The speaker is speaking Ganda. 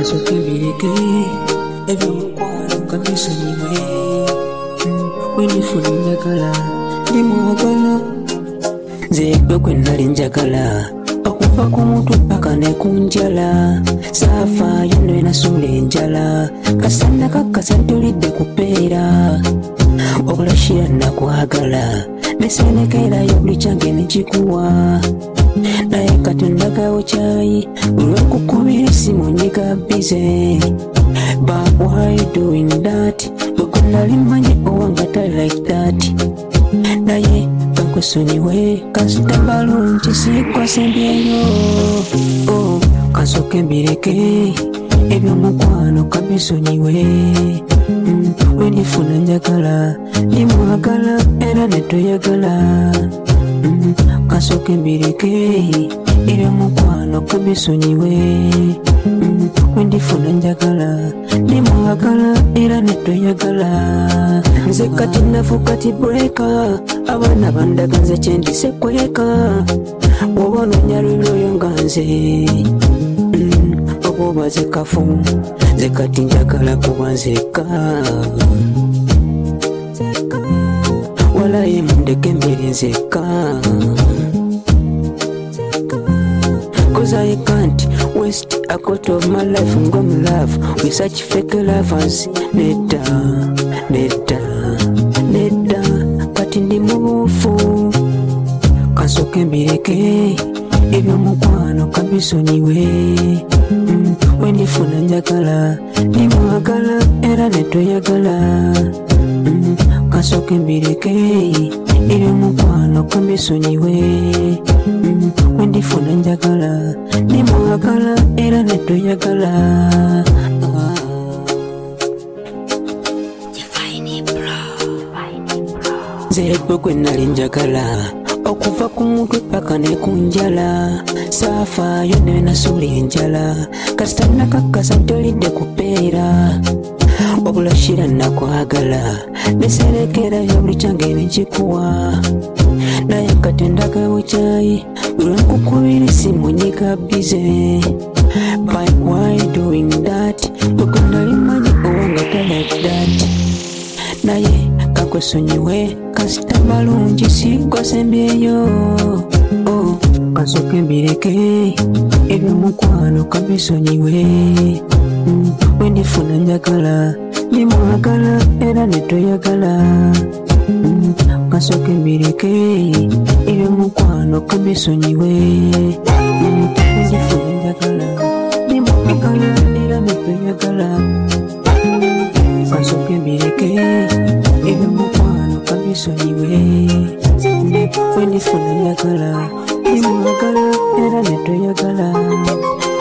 kasoke bireke ebyomukwano kabisonyiwe wenifuna njagala ndimwagala nze gwe nali njagala okuva ku muntu paka ne ku njala saafaayo ne nasula enjala kasana kakasa tulidde kupeera okulashira nakwagala nesenekerayo buli kyange nekikuwa naye kati ndagawo kyayi olwokukubira essimu nyiga bize but why doing that bwe nali mmanyi owanga tali like that naye kankusonyiwe kasita balungi sikwasembyeyo kasoke mbireke ebyomukwano kabisonyiwe wenifuna njagala ndimwagala era netoyagala kasoke mbireke ebyomukwano kabisonyiwe wendifuna njagala ndimwagala era netoyagala nze kati nafuka ti breaka abaana bandaga nze kyendise kweka woba nonyalulyoyo nga nze oba zekafu nze kati njagala kuba nzeka walaye mundeke mbiri nzeka cause I can't waste a quarter of my life and go in love with such fake lovers. Neda, neda, neda, kati ndi mufu kasoke mbireke ebyomukwano kabisonyiwe wenifuna njagala ndimwagala era netoyagala kasoke mbireke ebyomukwano kabisonyiwe wendifuna njagala ndimwagala era netoyagala nze gwe nali njagala okuva ku mutwe paka ne ku njala saafaayo ne nasula enjala kasita nakakasa tolidde kupeera obulashira nakwagala neserekerayo buli kyange nekikuwa naye kati ndagawo kyayi olwokukubira essimu nyiga bize by why doing that bwe nali mmanyi owanga talike that naye kakwesonyiwe kasita balungi sikwasembyeyo kasoke mbireke ebyomukwano kabisonyiwe wendifuna njagala ndimwagala era netoyagala kasoke mbireke ebyomukwano kabisonyiwe wendifuna njagala ndimwagala era netoyagala kasoke mbireke ebyomukwano kabisonyiwe wendifuna njagala ndimwagala era netoyagala